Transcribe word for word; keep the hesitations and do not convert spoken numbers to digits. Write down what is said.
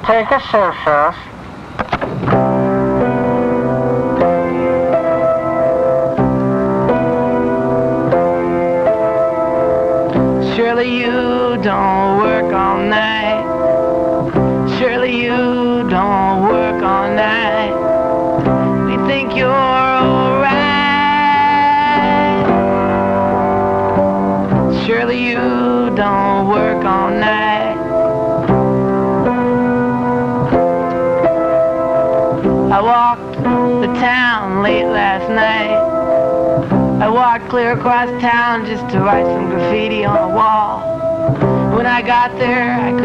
take a surface. Surely you don't work all night. Surely you don't work all night. We think you're alright. Surely you don't work all night. I walked the town late last night. I walked clear across town just to write some graffiti on a wall. When I got there, I couldn't